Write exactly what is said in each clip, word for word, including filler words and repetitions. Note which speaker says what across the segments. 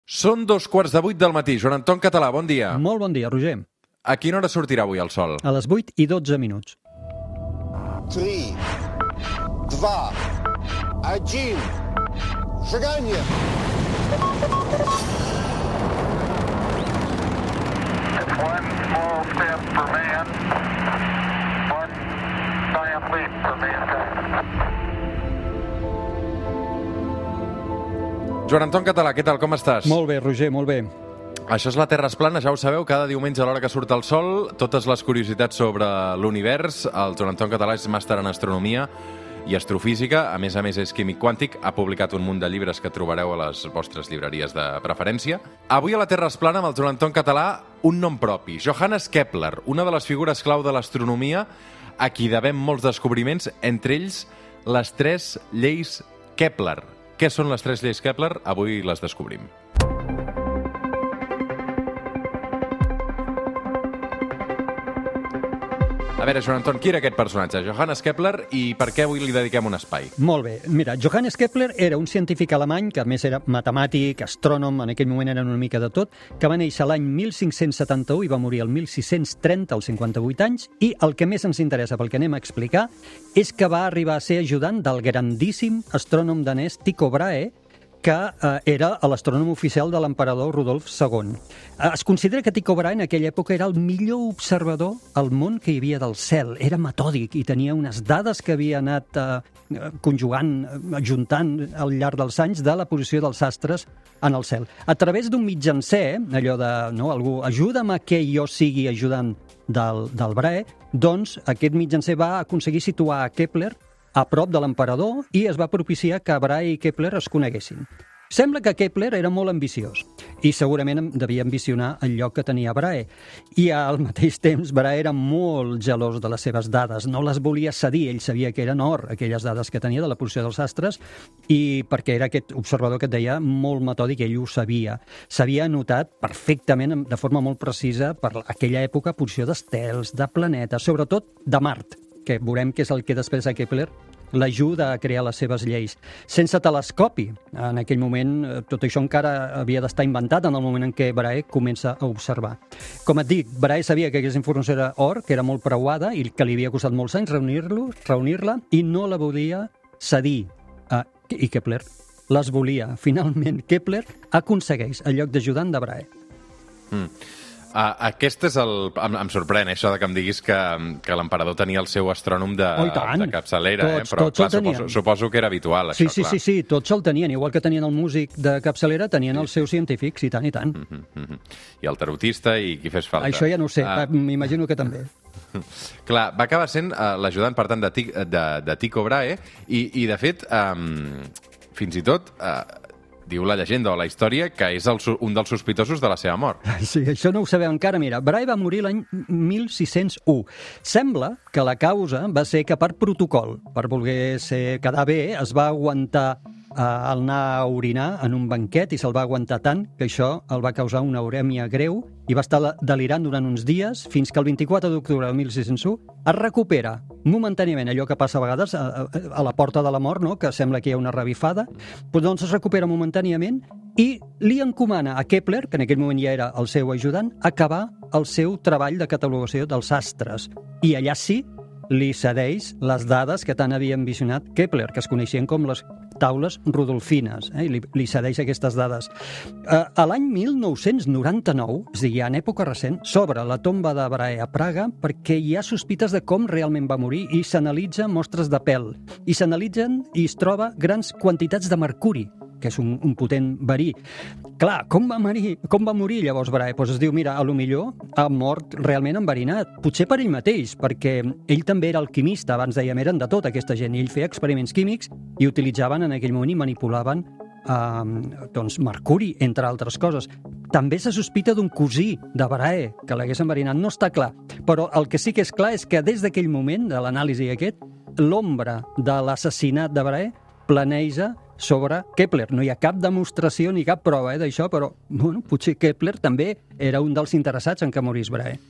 Speaker 1: Són dos quarts de vuit del matí. Joan Anton Català, bon dia.
Speaker 2: Molt bon dia, Roger.
Speaker 1: A quina hora sortirà avui el sol?
Speaker 2: A les vuit i dotze minuts.
Speaker 3: Три, два, один. Шагание.
Speaker 4: It's one small step for man, one giant leap for mankind.
Speaker 1: Joan Anton Català, què tal, com estàs?
Speaker 2: Molt bé, Roger, molt bé.
Speaker 1: Això és la Terra es plana, ja ho sabeu, cada diumenge a l'hora que surt el sol, totes les curiositats sobre l'univers. El Joan Anton Català és màster en astronomia i astrofísica, a més a més és químic quàntic, ha publicat un munt de llibres que trobareu a les vostres llibreries de preferència. Avui a la Terra es plana, amb el Joan Anton Català, un nom propi, Johannes Kepler, una de les figures clau de l'astronomia, a qui devem molts descobriments, entre ells les tres lleis Kepler. Què són les tres lleis Kepler? Avui les descobrim. A veure, Joan Anton, qui era aquest personatge? Johannes Kepler, i per què avui li dediquem un espai?
Speaker 2: Molt bé. Mira, Johannes Kepler era un científic alemany, que a més era matemàtic, astrònom, en aquell moment era una mica de tot, que va néixer l'any mil cinc-cents setanta-u i va morir el mil sis-cents trenta, als cinquanta-vuit anys, i el que més ens interessa, pel que anem a explicar, és que va arribar a ser ajudant del grandíssim astrònom danès Tycho Brahe, que eh, era l'astrònom oficial de l'emperador Rudolf segon. Eh, es considera que Tycho Brahe en aquella època era el millor observador al món que hi havia del cel. Era metòdic i tenia unes dades que havia anat eh, conjugant, eh, ajuntant al llarg dels anys de la posició dels astres en el cel. A través d'un mitjancer, allò de, no, algú, ajuda'm a que jo sigui ajudant del, del Brahe, doncs aquest mitjancer va aconseguir situar a Kepler a prop de l'emperador i es va propiciar que Brahe i Kepler es coneguessin. Sembla que Kepler era molt ambiciós i segurament devia ambicionar el lloc que tenia Brahe. I al mateix temps Brahe era molt gelós de les seves dades, no les volia cedir, ell sabia que eren or, aquelles dades que tenia de la posició dels astres, i perquè era aquest observador que et deia molt metòdic, ell ho sabia. S'havia anotat perfectament, de forma molt precisa, per aquella època, posició d'estels, de planetes, sobretot de Mart, que veurem que és el que després a Kepler l'ajuda a crear les seves lleis. Sense telescopi, en aquell moment, tot això encara havia d'estar inventat en el moment en què Brahe comença a observar. Com et dic, Brahe sabia que aquesta informació era or, que era molt preuada i que li havia costat molts anys reunir-lo, reunir-la, i no la volia cedir. Uh, I Kepler les volia. Finalment, Kepler aconsegueix el lloc d'ajudant de Brahe.
Speaker 1: Mm. Uh, aquest és el... Em, em sorprèn, eh, això de que em diguis que, que l'emperador tenia el seu astrònom de,
Speaker 2: oh, de
Speaker 1: capçalera,
Speaker 2: tots,
Speaker 1: eh? Però
Speaker 2: tots
Speaker 1: clar, suposo, suposo que era habitual, això,
Speaker 2: sí, sí,
Speaker 1: clar.
Speaker 2: Sí, sí, tots el tenien, igual que tenien el músic de capçalera, tenien sí. els seus científics, i tant, i tant.
Speaker 1: Mm -hmm, mm -hmm. I el tarotista i qui fes falta.
Speaker 2: Això ja no ho sé, uh... m'imagino que també.
Speaker 1: Clar, va acabar sent uh, l'ajudant, per tant, de, de, de Tycho Brahe, i, i de fet, um, fins i tot... Uh, diu la llegenda o la història que és el, un dels sospitosos de la seva mort.
Speaker 2: Sí, això no ho sabeu encara. Mira, Brahe va morir l'any mil sis-cents u. Sembla que la causa va ser que per protocol, per voler ser, quedar bé, es va aguantar eh, el anar a orinar en un banquet i se'l va aguantar tant que això el va causar una urèmia greu i va estar delirant durant uns dies fins que el vint-i-quatre d'octubre de mil sis-cents u es recupera momentàniament, allò que passa a vegades a, a la porta de la mort, no? Que sembla que hi ha una revifada, però doncs es recupera momentàniament i li encomana a Kepler, que en aquell moment ja era el seu ajudant, acabar el seu treball de catalogació dels astres. I allà sí li cedeix les dades que tant havia ambicionat Kepler, que es coneixien com les taules rodolfines, eh? li, li cedeix aquestes dades. Eh, a l'any mil nou-cents noranta-nou, és a dir, ja en època recent, s'obre la tomba de Brahe a Praga perquè hi ha sospites de com realment va morir i s'analitzen mostres de pèl. I s'analitzen i es troba grans quantitats de mercuri, que és un, un potent verí. Clar, com va morir, com va morir llavors Brahe? Pues es diu, mira, a lo millor ha mort realment enverinat, potser per ell mateix, perquè ell també era alquimista, abans dèiem, eren de tot aquesta gent, i ell feia experiments químics i utilitzaven en aquell moment i manipulaven eh, doncs, mercuri, entre altres coses. També se sospita d'un cosí de Brahe, que l'hagués enverinat, no està clar, però el que sí que és clar és que des d'aquell moment, de l'anàlisi aquest, l'ombra de l'assassinat de Brahe planeja sobre Kepler. No hi ha cap demostració ni cap prova eh, d'això, però bueno, potser Kepler també era un dels interessats en que morís Brahe.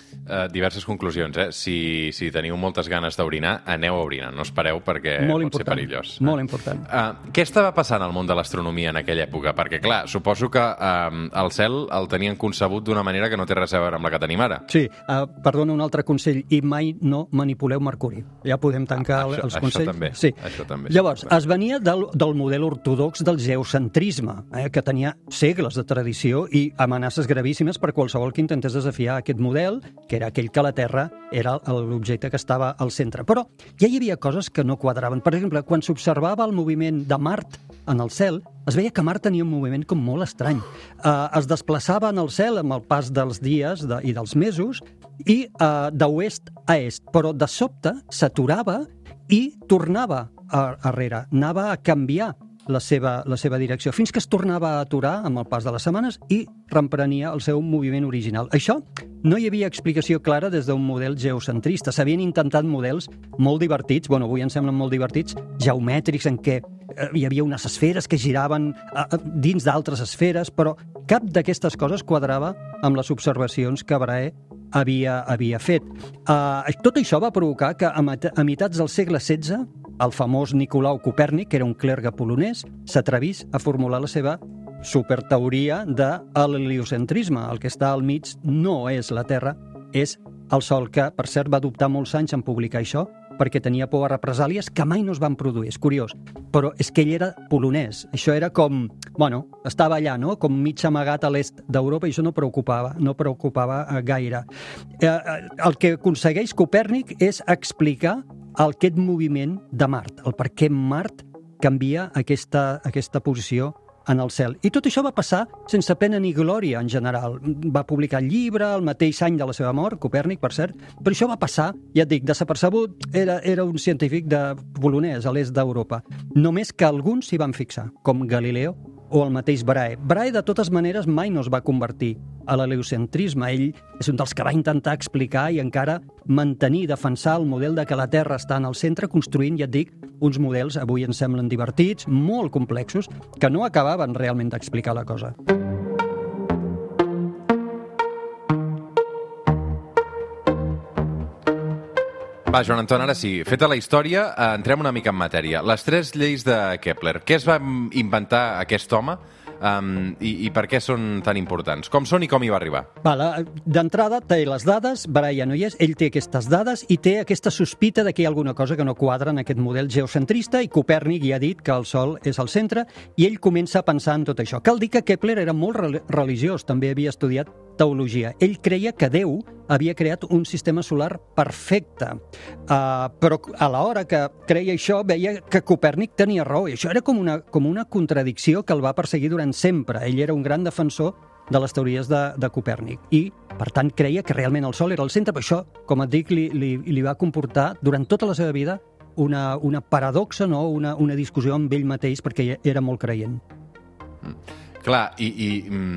Speaker 1: Uh, diverses conclusions, eh? Si, si teniu moltes ganes d'orinar, aneu a orinar, no espereu perquè
Speaker 2: molt
Speaker 1: pot ser
Speaker 2: important,
Speaker 1: perillós.
Speaker 2: Molt important.
Speaker 1: Uh, què estava passant al món de l'astronomia en aquella època? Perquè, clar, suposo que uh, el cel el tenien concebut d'una manera que no té res a veure amb la que tenim ara.
Speaker 2: Sí, uh, perdona, un altre consell, i mai no manipuleu Mercuri. Ja podem tancar
Speaker 1: ah, això,
Speaker 2: els consells.
Speaker 1: Això també.
Speaker 2: Sí.
Speaker 1: Això també
Speaker 2: Llavors,
Speaker 1: sí.
Speaker 2: es venia del, del model ortodox del geocentrisme, eh, que tenia segles de tradició i amenaces gravíssimes per qualsevol que intentés desafiar aquest model, que era aquell que la Terra era l'objecte que estava al centre. Però ja hi havia coses que no quadraven. Per exemple, quan s'observava el moviment de Mart en el cel, es veia que Mart tenia un moviment com molt estrany. Uh, es desplaçava en el cel amb el pas dels dies de, i dels mesos i uh, d'oest a est, però de sobte s'aturava i tornava a, arrere, anava a canviar la seva, la seva direcció, fins que es tornava a aturar amb el pas de les setmanes i reemprenia el seu moviment original. Això no hi havia explicació clara des d'un model geocentrista. S'havien intentat models molt divertits, bueno, avui ens semblen molt divertits, geomètrics, en què hi havia unes esferes que giraven dins d'altres esferes, però cap d'aquestes coses quadrava amb les observacions que Brahe havia, havia fet. Uh, tot això va provocar que a, a mitats del segle setze el famós Nicolau Copèrnic, que era un clergue polonès, s'atrevís a formular la seva superteoria de l'heliocentrisme. El que està al mig no és la Terra, és el Sol, que, per cert, va dubtar molts anys en publicar això, perquè tenia por a represàlies que mai no es van produir. És curiós. Però és que ell era polonès. Això era com... Bueno, estava allà, no?, com mig amagat a l'est d'Europa, i això no preocupava, no preocupava gaire. Eh, el que aconsegueix Copèrnic és explicar aquest moviment de Mart, el per què Mart canvia aquesta, aquesta posició en el cel. I tot això va passar sense pena ni glòria, en general. Va publicar el llibre el mateix any de la seva mort, Copèrnic, per cert, però això va passar, ja et dic, desapercebut, era, era un científic de polonès a l'est d'Europa. Només que alguns s'hi van fixar, com Galileo o el mateix Brahe. Brahe, de totes maneres, mai no es va convertir a l'heliocentrisme. Ell és un dels que va intentar explicar i encara mantenir, defensar el model de que la Terra està en el centre, construint, ja et dic, uns models, avui ens semblen divertits, molt complexos, que no acabaven realment d'explicar la cosa.
Speaker 1: Va, Joan Anton, ara sí. Feta la història, entrem una mica en matèria. Les tres lleis de Kepler. Què es va inventar aquest home um, i, i per què són tan importants? Com són i com hi va arribar?
Speaker 2: Vale, d'entrada té les dades, Brahe ja no hi és, ell té aquestes dades i té aquesta sospita de que hi ha alguna cosa que no quadra en aquest model geocentrista, i Copèrnic ja ha dit que el Sol és al centre, i ell comença a pensar en tot això. Cal dir que Kepler era molt religiós, també havia estudiat teologia. Ell creia que Déu havia creat un sistema solar perfecte, uh, però a l'hora que creia això veia que Copèrnic tenia raó, i això era com una, com una contradicció que el va perseguir durant sempre. Ell era un gran defensor de les teories de, de Copèrnic i, per tant, creia que realment el Sol era el centre, però això, com et dic, li, li, li va comportar durant tota la seva vida una, una paradoxa, no? una, una discussió amb ell mateix, perquè era molt creient.
Speaker 1: Mm. Clar, i, i,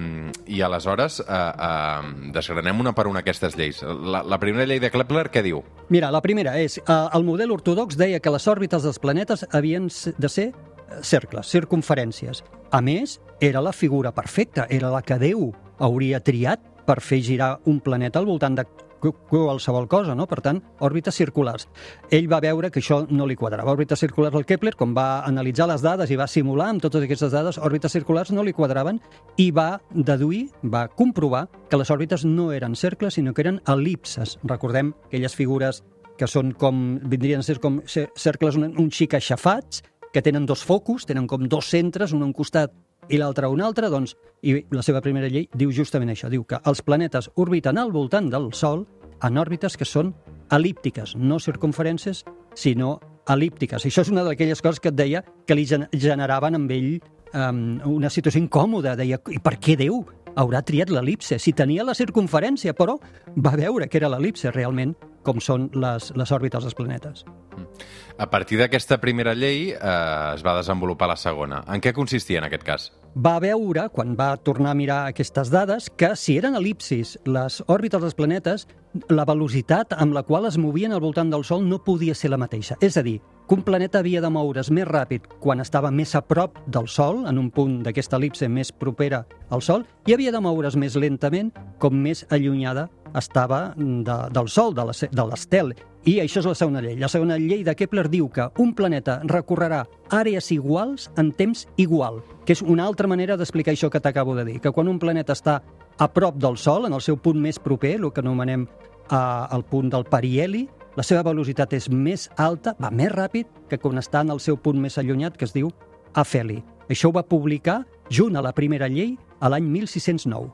Speaker 1: i aleshores eh, eh, desgranem una per una aquestes lleis. La, la primera llei de Kepler, què diu?
Speaker 2: Mira, la primera és, eh, el model ortodox deia que les òrbites dels planetes havien de ser cercles, circumferències. A més, era la figura perfecta, era la que Déu hauria triat per fer girar un planeta al voltant de qualsevol cosa, no? Per tant, òrbites circulars. Ell va veure que això no li quadrava. Òrbites circulars al Kepler, com va analitzar les dades i va simular amb totes aquestes dades, òrbites circulars no li quadraven, i va deduir, va comprovar que les òrbites no eren cercles, sinó que eren el·lipses. Recordem aquelles figures que són com, vindrien a ser com cercles un, un xic aixafats, que tenen dos focus, tenen com dos centres, un a un costat i l'altre a un altre, doncs, i la seva primera llei diu justament això, diu que els planetes orbiten al voltant del Sol en òrbites que són el·líptiques, no circumferències, sinó el·líptiques. I això és una d'aquelles coses que et deia que li generaven amb ell um, una situació incòmoda. Deia, i per què Déu haurà triat l'el·lipse? Si tenia la circumferència, però va veure que era l'el·lipse realment, com són les, les òrbites dels planetes.
Speaker 1: A partir d'aquesta primera llei eh, es va desenvolupar la segona. En què consistia en aquest cas?
Speaker 2: Va veure, quan va tornar a mirar aquestes dades, que si eren el·lipsis les òrbites dels planetes, la velocitat amb la qual es movien al voltant del Sol no podia ser la mateixa. És a dir, que un planeta havia de moure's més ràpid quan estava més a prop del Sol, en un punt d'aquesta el·lipse més propera al Sol, i havia de moure's més lentament com més allunyada estava de, del Sol, de la- de l'estel. I això és la segona llei. La segona llei de Kepler diu que un planeta recorrerà àrees iguals en temps igual, que és una altra manera d'explicar això que t'acabo de dir, que quan un planeta està a prop del Sol, en el seu punt més proper, el que anomenem eh, el punt del periheli, la seva velocitat és més alta, va més ràpid que quan està en el seu punt més allunyat, que es diu afeli. Això ho va publicar, junt a la primera llei, a l'any mil sis-cents nou.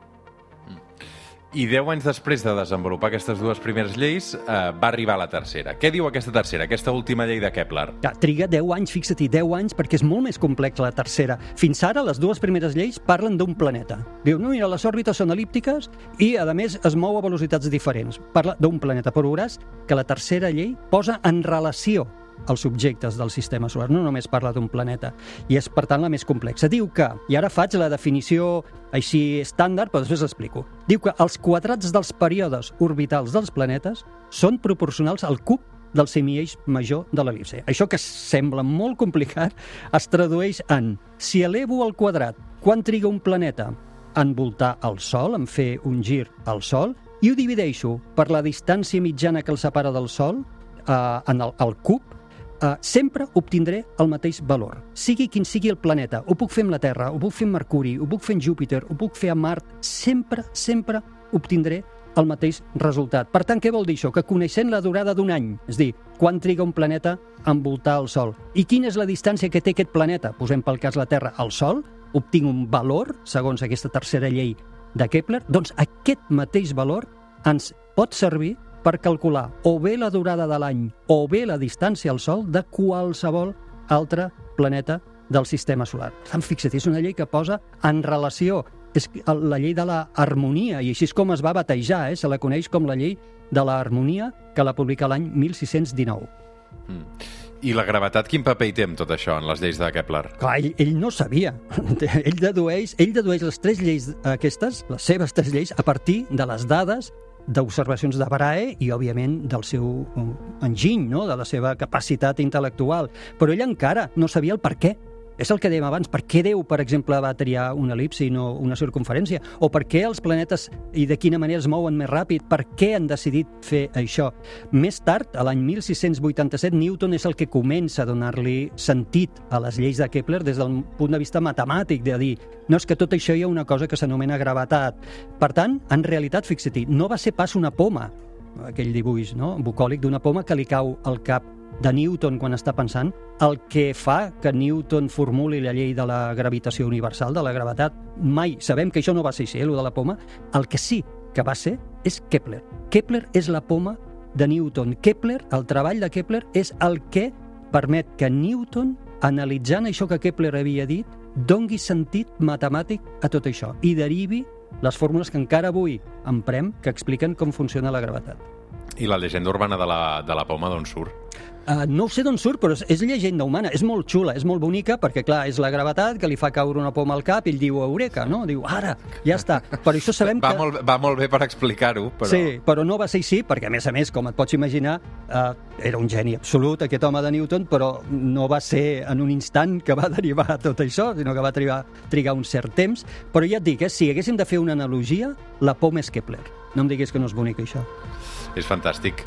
Speaker 1: I deu anys després de desenvolupar aquestes dues primeres lleis, eh, va arribar la tercera. Què diu aquesta tercera, aquesta última llei de Kepler?
Speaker 2: Ja, triga deu anys, fixa-t'hi, deu anys, perquè és molt més complex la tercera. Fins ara, les dues primeres lleis parlen d'un planeta. Diu, no, mira, les òrbites són el·líptiques i, a més, es mou a velocitats diferents. Parla d'un planeta, però veuràs que la tercera llei posa en relació els objectes del sistema solar, no només parla d'un planeta, i és, per tant, la més complexa. Diu que, i ara faig la definició així estàndard, però després l'explico, diu que els quadrats dels períodes orbitals dels planetes són proporcionals al cub del semieix major de l'el·lipse. Això que sembla molt complicat es tradueix en si elevo al quadrat quan triga un planeta a envoltar el Sol, en fer un gir al Sol, i ho divideixo per la distància mitjana que el separa del Sol eh, en el, el cub, Uh, sempre obtindré el mateix valor. Sigui quin sigui el planeta, ho puc fer amb la Terra, ho puc fer amb Mercuri, ho puc fer amb Júpiter, ho puc fer amb Mart, sempre, sempre obtindré el mateix resultat. Per tant, què vol dir això? Que coneixent la durada d'un any, és dir, quan triga un planeta a envoltar el Sol, i quina és la distància que té aquest planeta, posem pel cas la Terra, al Sol, obtinc un valor, segons aquesta tercera llei de Kepler, doncs aquest mateix valor ens pot servir per calcular o bé la durada de l'any o bé la distància al Sol de qualsevol altre planeta del sistema solar. Per tant, fixa't, és una llei que posa en relació, és la llei de la harmonia, i així és com es va batejar, eh? Se la coneix com la llei de la harmonia, que la publica l'any mil sis-cents dinou.
Speaker 1: Mm. I la gravetat, quin paper hi té amb tot això, en les lleis de Kepler?
Speaker 2: Clar, ell, ell no sabia. ell, dedueix, ell dedueix les tres lleis aquestes, les seves tres lleis, a partir de les dades d'observacions de Brahe i, òbviament, del seu enginy, no? De la seva capacitat intel·lectual. Però ell encara no sabia el per què. És el que dèiem abans. Per què Déu, per exemple, va triar una el·lipsi i no una circumferència? O per què els planetes i de quina manera es mouen més ràpid? Per què han decidit fer això? Més tard, a l'any mil sis-cents vuitanta-set, Newton és el que comença a donar-li sentit a les lleis de Kepler des del punt de vista matemàtic, de dir, no, és que tot això hi ha una cosa que s'anomena gravetat. Per tant, en realitat, fixa-t'hi, no va ser pas una poma, aquell dibuix, no?, bucòlic d'una poma que li cau al cap de Newton quan està pensant, el que fa que Newton formuli la llei de la gravitació universal, de la gravetat. Mai sabem que això no va ser així, eh, el de la poma. El que sí que va ser és Kepler. Kepler és la poma de Newton. Kepler, el treball de Kepler, és el que permet que Newton, analitzant això que Kepler havia dit, dongui sentit matemàtic a tot això i derivi les fórmules que encara avui emprem que expliquen com funciona la gravetat.
Speaker 1: I la llegenda urbana de la, de la poma d'on surt?
Speaker 2: Uh, no ho sé d'on surt, però és, és llegenda humana. És molt xula, és molt bonica, perquè, clar, és la gravetat que li fa caure una poma al cap i ell diu, eureka, no? Diu, ara, ja està. Per això sabem
Speaker 1: va
Speaker 2: que...
Speaker 1: Molt, va molt bé per explicar-ho, però...
Speaker 2: Sí, però no va ser així, perquè, a més a més, com et pots imaginar, uh, era un geni absolut, aquest home de Newton, però no va ser en un instant que va derivar tot això, sinó que va trigar, trigar un cert temps. Però ja et dic, eh, si haguéssim de fer una analogia, la poma és Kepler. No em diguis que no és bonic, això.
Speaker 1: És fantàstic.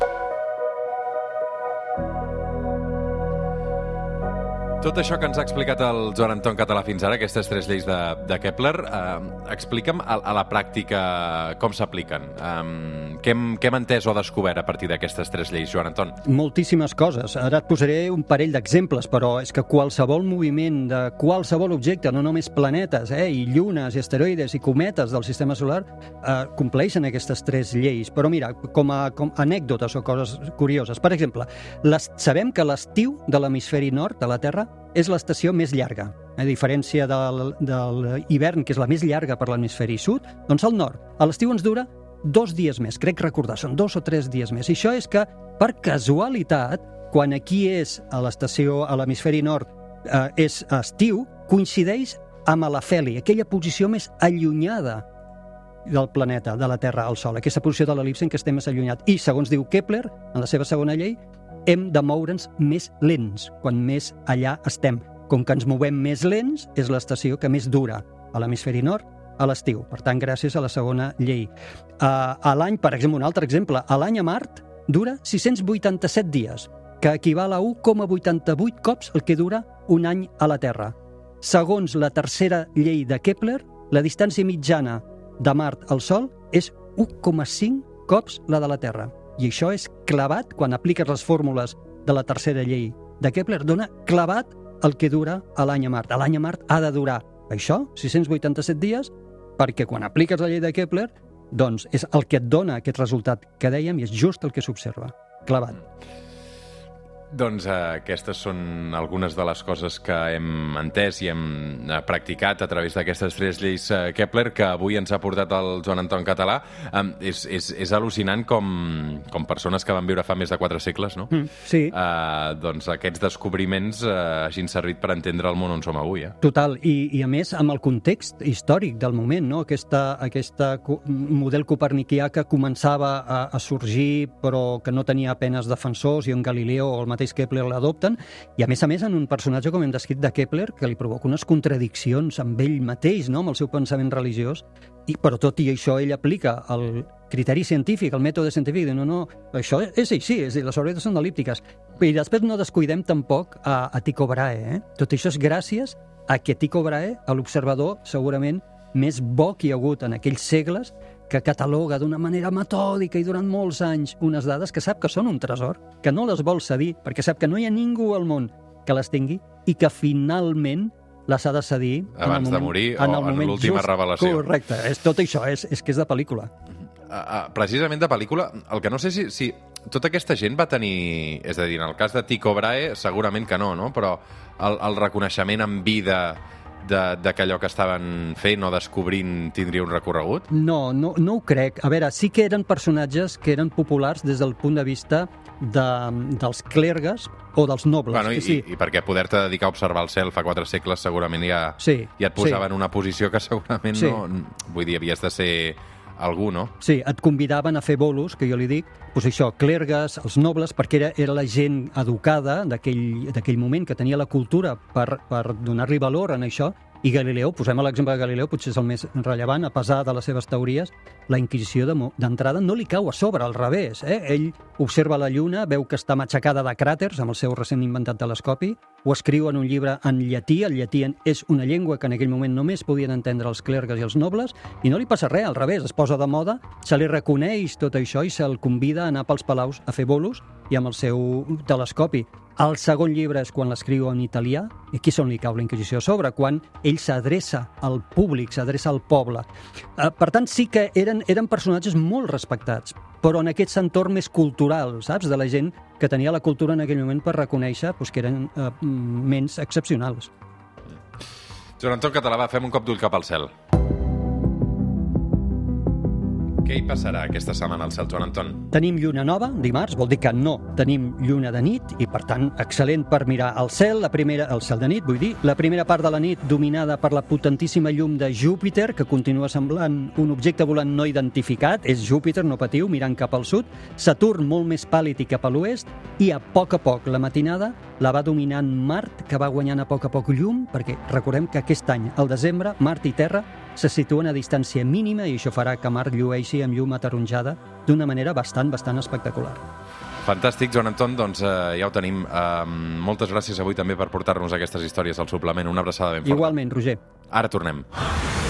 Speaker 1: Tot això que ens ha explicat el Joan Anton Català fins ara, aquestes tres lleis de, de Kepler, eh, explica'm a, a la pràctica com s'apliquen. Eh, què, hem, què hem entès o descobert a partir d'aquestes tres lleis, Joan Anton?
Speaker 2: Moltíssimes coses. Ara et posaré un parell d'exemples, però és que qualsevol moviment de qualsevol objecte, no només planetes, eh, i llunes, i asteroides, i cometes del sistema solar, eh, compleixen aquestes tres lleis. Però mira, com a, com a anècdotes o coses curioses. Per exemple, les, sabem que l'estiu de l'hemisferi nord de la Terra és l'estació més llarga. A diferència del, de l'hivern, que és la més llarga per l'hemisferi sud, doncs al nord, a l'estiu ens dura dos dies més, crec recordar, són dos o tres dies més. I això és que, per casualitat, quan aquí és a l'estació, a l'hemisferi nord, eh, és estiu, coincideix amb l'afeli, aquella posició més allunyada del planeta, de la Terra al Sol, aquesta posició de l'el·lipse en què estem més allunyat. I, segons diu Kepler, en la seva segona llei, hem de moure'ns més lents, quan més allà estem. Com que ens movem més lents, és l'estació que més dura a l'hemisferi nord a l'estiu. Per tant, gràcies a la segona llei. Uh, a l'any, per exemple, un altre exemple, a l'any a Mart dura sis-cents vuitanta-set dies, que equival a u coma vuitanta-vuit cops el que dura un any a la Terra. Segons la tercera llei de Kepler, la distància mitjana de Mart al Sol és u coma cinc cops la de la Terra. I això és clavat, quan apliques les fórmules de la tercera llei de Kepler, dona clavat el que dura a l'any a Mart. A l'any a Mart ha de durar això, sis-cents vuitanta-set dies, perquè quan apliques la llei de Kepler, doncs és el que et dona aquest resultat que dèiem i és just el que s'observa. Clavat.
Speaker 1: Doncs eh, aquestes són algunes de les coses que hem entès i hem eh, practicat a través d'aquestes tres lleis eh, Kepler que avui ens ha portat el Joan Anton Català. Eh, és, és, és al·lucinant com, com persones que van viure fa més de quatre segles, no?
Speaker 2: Mm, sí.
Speaker 1: Eh, doncs aquests descobriments eh, hagin servit per entendre el món on som avui. Eh?
Speaker 2: Total, i, i a més amb el context històric del moment, no? Aquesta, aquesta model coperniquià que començava a, a sorgir però que no tenia apenes defensors i on Galileo o el mateix Kepler l'adopten, i a més a més en un personatge, com hem descrit, de Kepler, que li provoca unes contradiccions amb ell mateix, no? Amb el seu pensament religiós, i però tot i això ell aplica el criteri científic, el mètode científic, de no, no, això és així, és a dir, les òrbites són el·líptiques. I després no descuidem tampoc a, a Tycho Brahe, eh? Tot això és gràcies a que Tycho Brahe, l'observador segurament més bo que hi ha hagut en aquells segles, que cataloga d'una manera metòdica i durant molts anys unes dades que sap que són un tresor, que no les vol cedir, perquè sap que no hi ha ningú al món que les tingui i que finalment les ha de cedir
Speaker 1: abans
Speaker 2: en el moment,
Speaker 1: de morir
Speaker 2: en
Speaker 1: o en l'última revelació.
Speaker 2: Correcte, és tot això, és, és que és de pel·lícula.
Speaker 1: Uh, uh, precisament de pel·lícula, el que no sé si, si tota aquesta gent va tenir, és a dir, en el cas de Tycho Brahe segurament que no, no? Però el, el reconeixement en vida de, de que allò que estaven fent o descobrint tindria un recorregut?
Speaker 2: No, no, no ho crec. A veure, sí que eren personatges que eren populars des del punt de vista de, dels clergues o dels nobles.
Speaker 1: Bueno, i,
Speaker 2: sí.
Speaker 1: i, i perquè poder-te dedicar a observar el cel fa quatre segles segurament ja,
Speaker 2: sí,
Speaker 1: ja et posava
Speaker 2: sí.
Speaker 1: en una posició que segurament
Speaker 2: sí.
Speaker 1: no... Vull dir, havies de ser algú, no?
Speaker 2: Sí, et convidaven a fer bolos, que jo li dic, doncs això, clergues, els nobles, perquè era, era la gent educada d'aquell moment, que tenia la cultura per, per donar-li valor en això, i Galileo, posem l'exemple de Galileo, potser és el més rellevant, a pesar de les seves teories, la Inquisició d'entrada no li cau a sobre, al revés. Eh? Ell observa la Lluna, veu que està matxacada de cràters amb el seu recent inventat telescopi, ho escriu en un llibre en llatí, el llatí és una llengua que en aquell moment només podien entendre els clergues i els nobles, i no li passa res, al revés, es posa de moda, se li reconeix tot això i se'l convida a anar pels palaus a fer bolos i amb el seu telescopi. El segon llibre és quan l'escriu en italià, i aquí és on li cau la Inquisició a sobre, quan ell s'adreça al públic, s'adreça al poble. Per tant, sí que eren, eren personatges molt respectats, però en aquest entorn més cultural, saps?, de la gent que tenia la cultura en aquell moment per reconèixer doncs, que eren eh, ments excepcionals.
Speaker 1: Joan Anton Català, va, fem un cop d'ull cap al cel. Què hi passarà aquesta setmana al cel, Joan Anton?
Speaker 2: Tenim lluna nova, dimarts, vol dir que no tenim lluna de nit i, per tant, excel·lent per mirar el cel, la primera, el cel de nit, vull dir, la primera part de la nit dominada per la potentíssima llum de Júpiter, que continua semblant un objecte volant no identificat, és Júpiter, no patiu, mirant cap al sud, Saturn molt més pàl·lid i cap a l'oest, i a poc a poc la matinada la va dominant Mart, que va guanyant a poc a poc llum, perquè recordem que aquest any, al desembre, Mart i Terra se situen a distància mínima i això farà que Mart llueixi amb llum ataronjada d'una manera bastant, bastant espectacular.
Speaker 1: Fantàstic, Joan Anton, doncs eh, ja ho tenim. Uh, moltes gràcies avui també per portar-nos aquestes històries al suplement. Una abraçada ben forta.
Speaker 2: Igualment, Roger.
Speaker 1: Ara tornem.